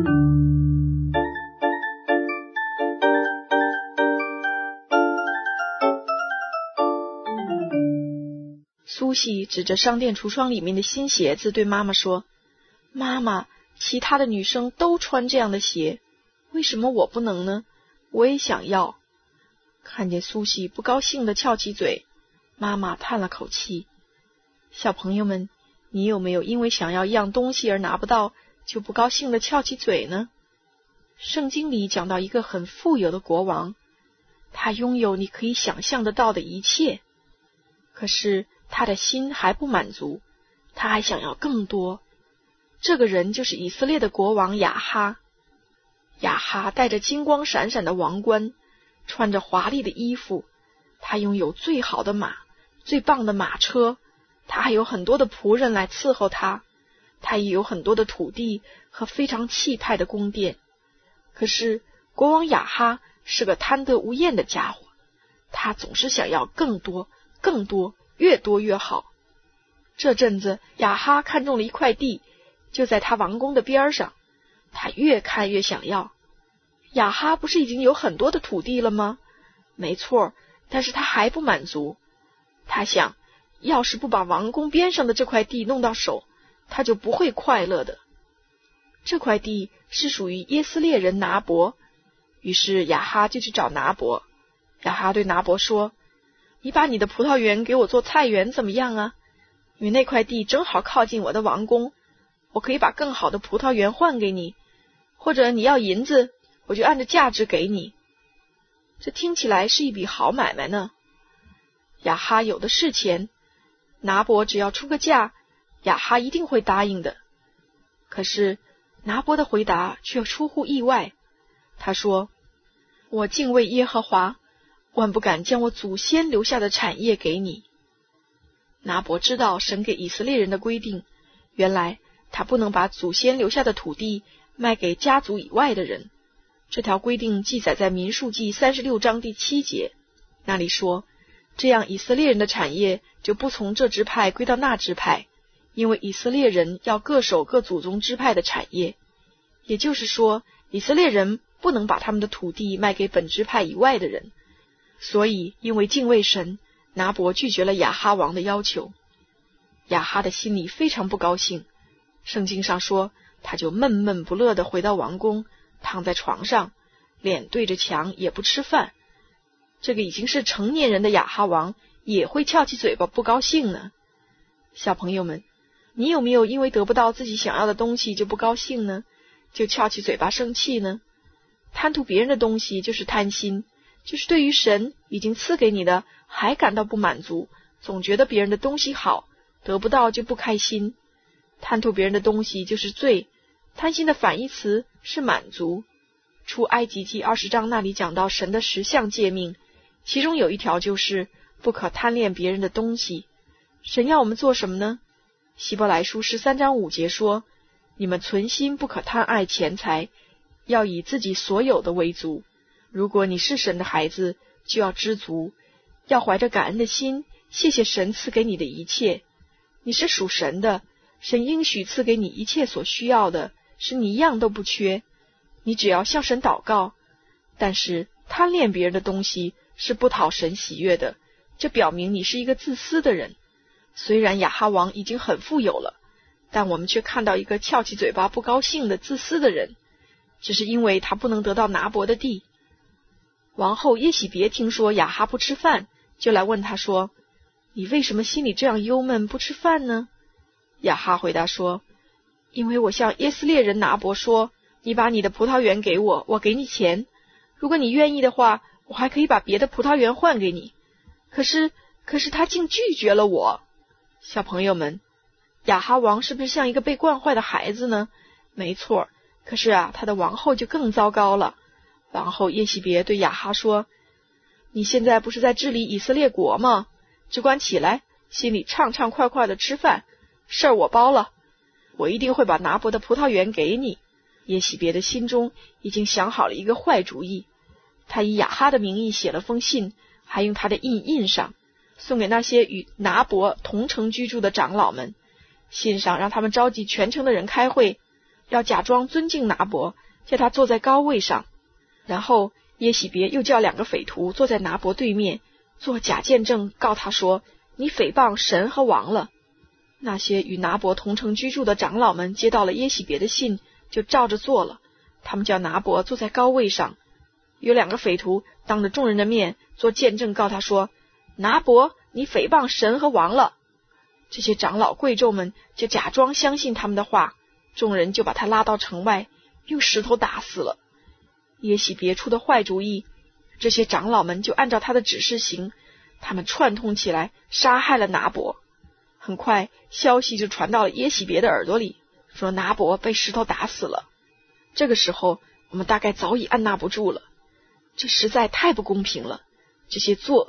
苏西指着商店橱窗里面的新鞋子对妈妈说：“妈妈，其他的女生都穿这样的鞋，为什么我不能呢？我也想要。”看见苏西不高兴地翘起嘴，妈妈叹了口气。小朋友们，你有没有因为想要一样东西而拿不到，就不高兴地翘起嘴呢？圣经里讲到一个很富有的国王，他拥有你可以想象得到的一切，可是他的心还不满足，他还想要更多。这个人就是以色列的国王亚哈。亚哈戴着金光闪闪的王冠，穿着华丽的衣服， 他拥有最好的马，最棒的马车，他还有很多的仆人来伺候他，他也有很多的土地和非常气派的宫殿。可是国王亚哈是个贪得无厌的家伙，他总是想要更多更多，越多越好。这阵子亚哈看中了一块地，就在他王宫的边上，他越看越想要。亚哈不是已经有很多的土地了吗？没错，但是他还不满足。他想，要是不把王宫边上的这块地弄到手，他就不会快乐的。这块地是属于耶斯列人拿伯，于是亚哈就去找拿伯。亚哈对拿伯说，你把你的葡萄园给我做菜园怎么样啊？因为那块地正好靠近我的王宫，我可以把更好的葡萄园换给你，或者你要银子，我就按着价值给你。这听起来是一笔好买卖呢。亚哈有的是钱，拿伯只要出个价，亚哈一定会答应的。可是拿伯的回答却出乎意外，他说，我敬畏耶和华，万不敢将我祖先留下的产业给你。拿伯知道神给以色列人的规定，原来他不能把祖先留下的土地卖给家族以外的人。这条规定记载在民数记36章第7节，那里说，这样以色列人的产业就不从这支派归到那支派，因为以色列人要各守各祖宗支派的产业。也就是说，以色列人不能把他们的土地卖给本支派以外的人。所以因为敬畏神，拿伯拒绝了亚哈王的要求。亚哈的心里非常不高兴，圣经上说，他就闷闷不乐地回到王宫，躺在床上，脸对着墙，也不吃饭。这个已经是成年人的亚哈王也会翘起嘴巴不高兴呢。小朋友们，你有没有因为得不到自己想要的东西就不高兴呢？就翘起嘴巴生气呢？贪图别人的东西就是贪心，就是对于神已经赐给你的还感到不满足，总觉得别人的东西好，得不到就不开心。贪图别人的东西就是罪，贪心的反义词是满足。出埃及记20章那里讲到神的10项诫命，其中有一条就是不可贪恋别人的东西。神要我们做什么呢？希伯来书13章5节说，你们存心不可贪爱钱财，要以自己所有的为足。如果你是神的孩子，就要知足，要怀着感恩的心，谢谢神赐给你的一切。你是属神的，神应许赐给你一切所需要的，使你一样都不缺。你只要向神祷告。但是贪恋别人的东西是不讨神喜悦的，这表明你是一个自私的人。虽然亚哈王已经很富有了，但我们却看到一个翘起嘴巴不高兴的自私的人，只是因为他不能得到拿伯的地。王后耶喜别听说亚哈不吃饭，就来问他说，你为什么心里这样忧闷不吃饭呢？亚哈回答说，因为我向耶斯列人拿伯说，你把你的葡萄园给我，我给你钱，如果你愿意的话，我还可以把别的葡萄园换给你。可是他竟拒绝了我。小朋友们，亚哈王是不是像一个被惯坏的孩子呢？没错，可是他的王后就更糟糕了。王后耶喜别对亚哈说，你现在不是在治理以色列国吗？只管起来，心里畅畅快快的吃饭，事儿我包了，我一定会把拿伯的葡萄园给你。耶喜别的心中已经想好了一个坏主意，他以亚哈的名义写了封信，还用他的印上，送给那些与拿伯同城居住的长老们。信上让他们召集全城的人开会，要假装尊敬拿伯，叫他坐在高位上。然后耶喜别又叫2个匪徒坐在拿伯对面，做假见证，告他说，你诽谤神和王了。那些与拿伯同城居住的长老们接到了耶喜别的信，就照着做了。他们叫拿伯坐在高位上，有2个匪徒当着众人的面做见证，告他说，拿伯，你诽谤神和王了。这些长老贵胄们就假装相信他们的话，众人就把他拉到城外，用石头打死了。耶喜别出的坏主意，这些长老们就按照他的指示行，他们串通起来杀害了拿伯。很快消息就传到了耶喜别的耳朵里，说拿伯被石头打死了。这个时候我们大概早已按捺不住了，这实在太不公平了。这些作恶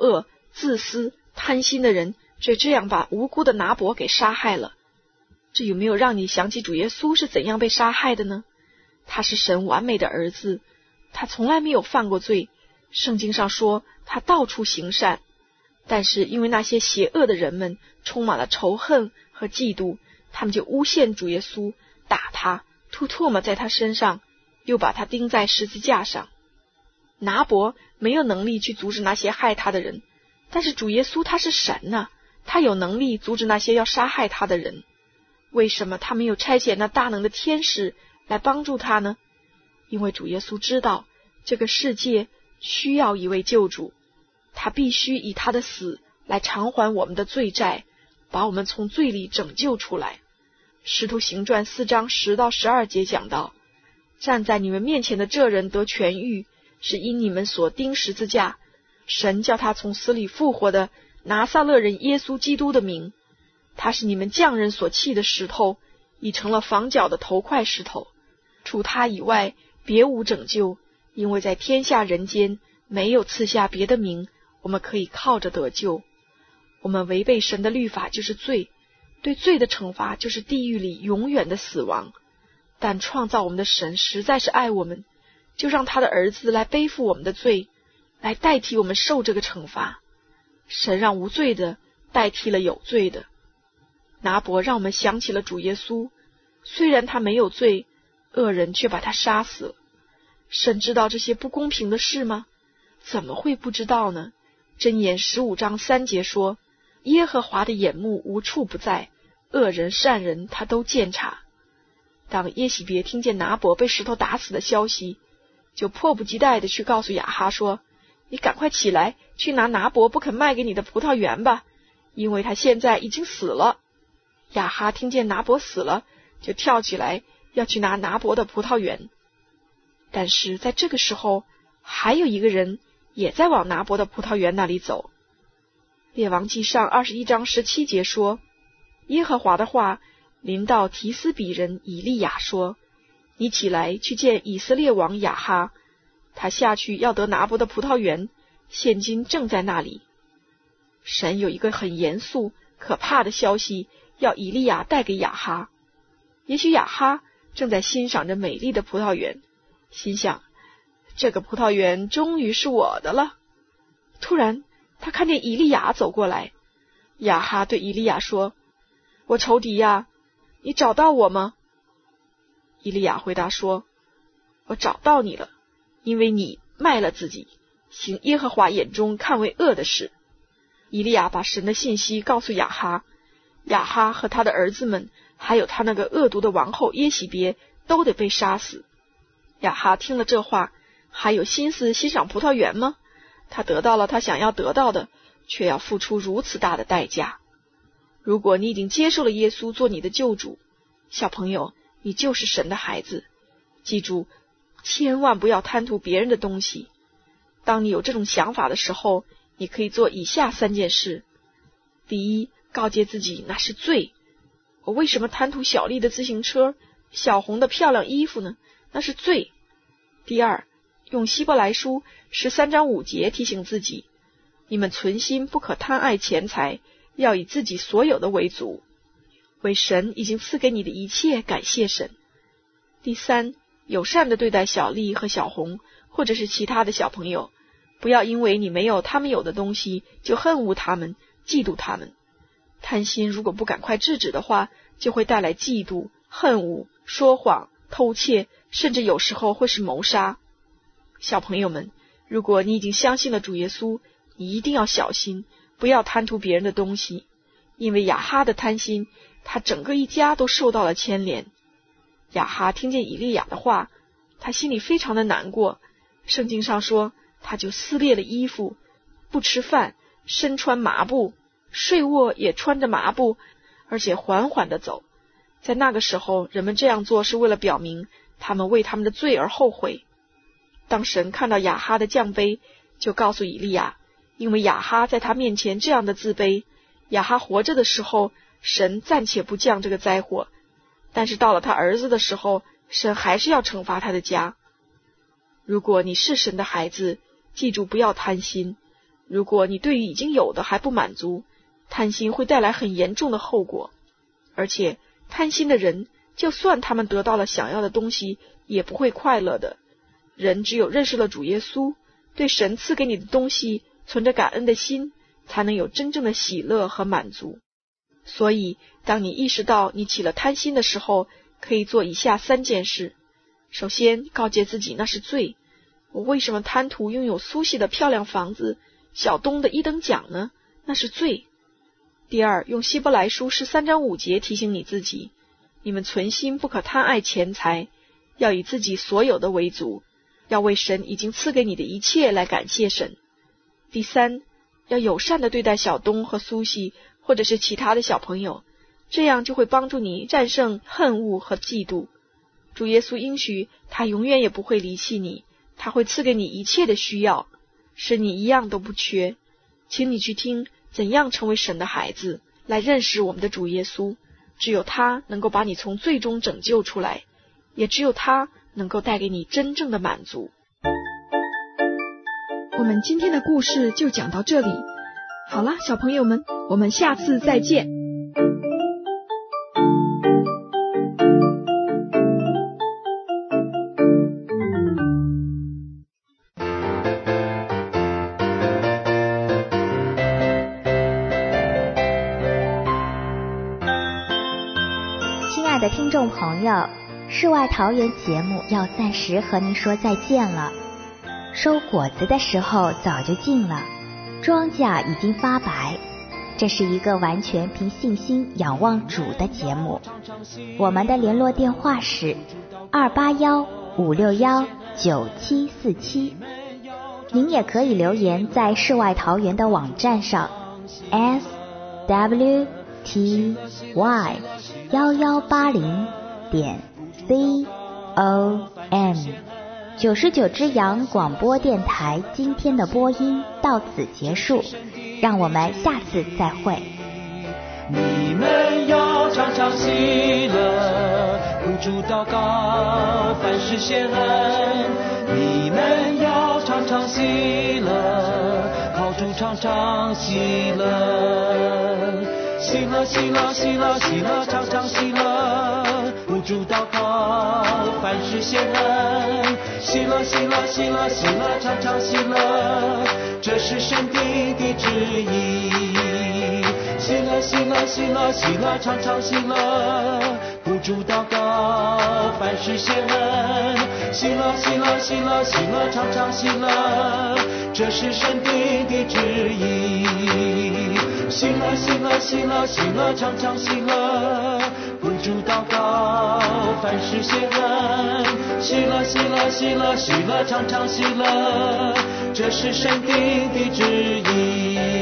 自私贪心的人却这样把无辜的拿伯给杀害了。这有没有让你想起主耶稣是怎样被杀害的呢？他是神完美的儿子，他从来没有犯过罪，圣经上说他到处行善，但是因为那些邪恶的人们充满了仇恨和嫉妒，他们就诬陷主耶稣，打他，吐唾沫在他身上，又把他钉在十字架上。拿伯没有能力去阻止那些害他的人，但是主耶稣他是神啊，他有能力阻止那些要杀害他的人。为什么他没有差遣那大能的天使来帮助他呢？因为主耶稣知道这个世界需要一位救主，他必须以他的死来偿还我们的罪债，把我们从罪里拯救出来。使徒行传4章10到12节讲到，站在你们面前的这人得痊愈，是因你们所钉十字架，神叫他从死里复活的拿撒勒人耶稣基督的名。他是你们匠人所弃的石头，已成了房角的头块石头。除他以外别无拯救，因为在天下人间没有赐下别的名，我们可以靠着得救。我们违背神的律法就是罪，对罪的惩罚就是地狱里永远的死亡。但创造我们的神实在是爱我们，就让他的儿子来背负我们的罪，来代替我们受这个惩罚。神让无罪的代替了有罪的。拿伯让我们想起了主耶稣，虽然他没有罪，恶人却把他杀死了。神知道这些不公平的事吗？怎么会不知道呢？箴言15章3节说，耶和华的眼目无处不在，恶人善人他都鉴察。当耶洗别听见拿伯被石头打死的消息，就迫不及待地去告诉亚哈说，你赶快起来，去拿拿伯不肯卖给你的葡萄园吧，因为他现在已经死了。亚哈听见拿伯死了，就跳起来要去拿拿伯的葡萄园。但是在这个时候，还有一个人也在往拿伯的葡萄园那里走。列王记上21章17节说，耶和华的话临到提斯比人以利亚说，你起来去见以色列王亚哈，他下去要得拿伯的葡萄园，现今正在那里。神有一个很严肃可怕的消息要以利亚带给亚哈。也许亚哈正在欣赏着美丽的葡萄园，心想，这个葡萄园终于是我的了。突然他看见以利亚走过来，亚哈对以利亚说，我仇敌呀，你找到我吗？以利亚回答说，我找到你了，因为你卖了自己，行耶和华眼中看为恶的事。以利亚把神的信息告诉亚哈，亚哈和他的儿子们，还有他那个恶毒的王后耶洗别都得被杀死。亚哈听了这话，还有心思欣赏葡萄园吗？他得到了他想要得到的，却要付出如此大的代价。如果你已经接受了耶稣做你的救主，小朋友，你就是神的孩子。记住，千万不要贪图别人的东西。当你有这种想法的时候，你可以做以下3件事。第一，告诫自己那是罪。我为什么贪图小丽的自行车、小红的漂亮衣服呢？那是罪。第二，用希伯来书13章5节提醒自己，你们存心不可贪爱钱财，要以自己所有的为足，为神已经赐给你的一切感谢神。第三，友善地对待小丽和小红，或者是其他的小朋友，不要因为你没有他们有的东西就恨恶他们、嫉妒他们。贪心如果不赶快制止的话，就会带来嫉妒、恨恶、说谎、偷窃，甚至有时候会是谋杀。小朋友们，如果你已经相信了主耶稣，你一定要小心，不要贪图别人的东西，因为亚哈的贪心，他整个一家都受到了牵连。亚哈听见以利亚的话，他心里非常的难过。圣经上说，他就撕裂了衣服，不吃饭，身穿麻布，睡卧也穿着麻布，而且缓缓地走。在那个时候，人们这样做是为了表明他们为他们的罪而后悔。当神看到亚哈的降卑，就告诉以利亚，因为亚哈在他面前这样的自卑，亚哈活着的时候，神暂且不降这个灾祸，但是到了他儿子的时候，神还是要惩罚他的家。如果你是神的孩子，记住不要贪心， 如果你对于已经有的还不满足，贪心会带来很严重的后果。而且贪心的人，就算他们得到了想要的东西，也不会快乐的。人只有认识了主耶稣，对神赐给你的东西存着感恩的心，才能有真正的喜乐和满足。所以当你意识到你起了贪心的时候，可以做以下3件事。首先，告诫自己那是罪。我为什么贪图拥有苏西的漂亮房子，小东的1等奖呢？那是罪。第二，用希伯来书13章5节提醒你自己，你们存心不可贪爱钱财，要以自己所有的为足，要为神已经赐给你的一切来感谢神。第三，要友善地对待小东和苏西，或者是其他的小朋友，这样就会帮助你战胜恨恶和嫉妒。主耶稣应许他永远也不会离弃你，他会赐给你一切的需要，使你一样都不缺。请你去听怎样成为神的孩子，来认识我们的主耶稣。只有他能够把你从罪中拯救出来，也只有他能够带给你真正的满足。 我们今天的故事就讲到这里。好了，小朋友们，我们下次再见。 亲爱的听众朋友，世外桃源节目要暂时和您说再见了。收果子的时候早就近了，庄稼已经发白。这是一个完全凭信心仰望主的节目。我们的联络电话是281-561-9747。您也可以留言在世外桃源的网站上 swty1180.com。99只羊广播电台今天的播音到此结束，让我们下次再会。 你们要常常喜乐，不住祷告，凡事谢恩。你们要常常喜乐，靠主常常喜乐。喜乐喜乐喜乐喜乐，常常喜乐，不住祷告，凡事谢恩。喜乐喜乐喜乐喜乐，常常喜乐，这是神定的旨意。喜乐喜乐喜乐喜乐，常常喜乐，不住祷告，凡事谢恩。喜乐喜乐喜乐喜乐，常常喜乐，这是神定的旨意。喜乐喜乐喜乐喜乐，常常喜乐，不住祷告，凡事谢恩。喜乐喜乐喜乐喜乐，常常喜乐，这是神定的旨意。